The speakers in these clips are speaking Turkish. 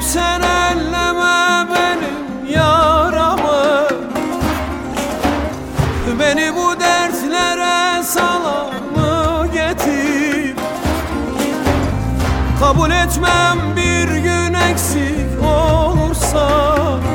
sen elleme benim yaramı. Beni bu dertlere salanı getir. Kabul etmem bir gün eksik olursa.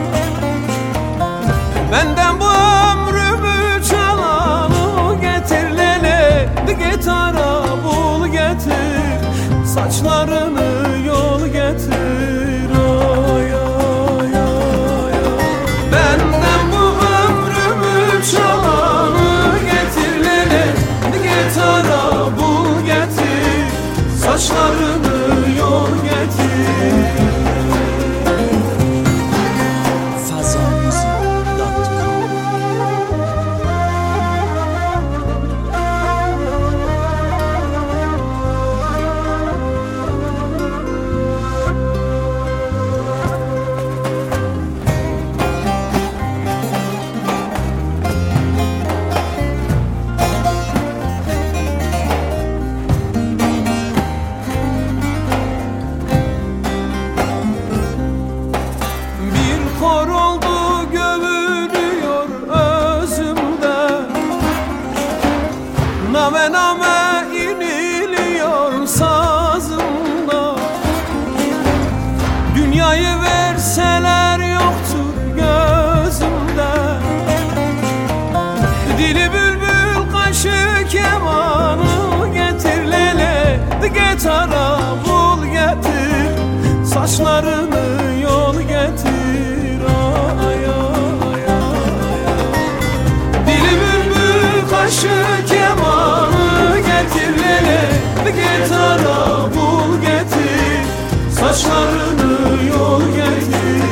Benden bu ömrümü çalanı getir lele. Gitara bul getir, saçlarını yol getir. Ay, ay, ay, ay. Benden bu ömrümü çalanı getir lele. Gitara bul getir, saçlarını yol getir. Kor oldu gömülüyor özümde. Name name iniliyor sazımda. Dünyayı verseler yoktur gözümde. Dili bülbül kaşı kemanı getir lele. Gitara bul getir, saçlarını yol getir. Kaşı kemanı getir lele. Gitara bul getir, saçlarını yol getir.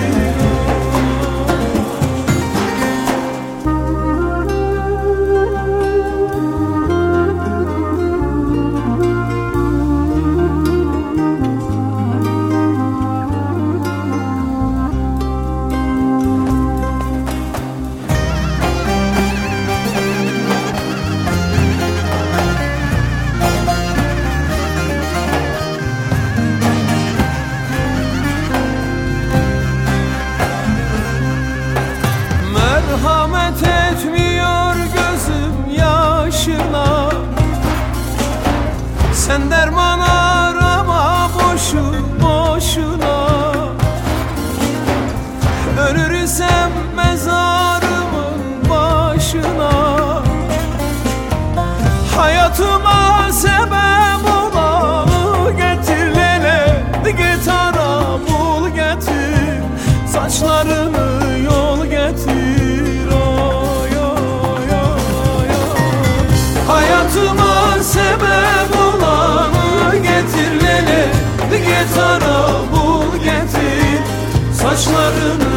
Merhamet etmiyor gözüm yaşına. Sen derman arama boşu boşuna. Ölür isem mezarımın başına. Hayatıma sebep olanı getir lele. Gitara bul getir, saçlarını yol getir. Hayatıma sebep olanı getir lele. Gitara bul getir, saçlarını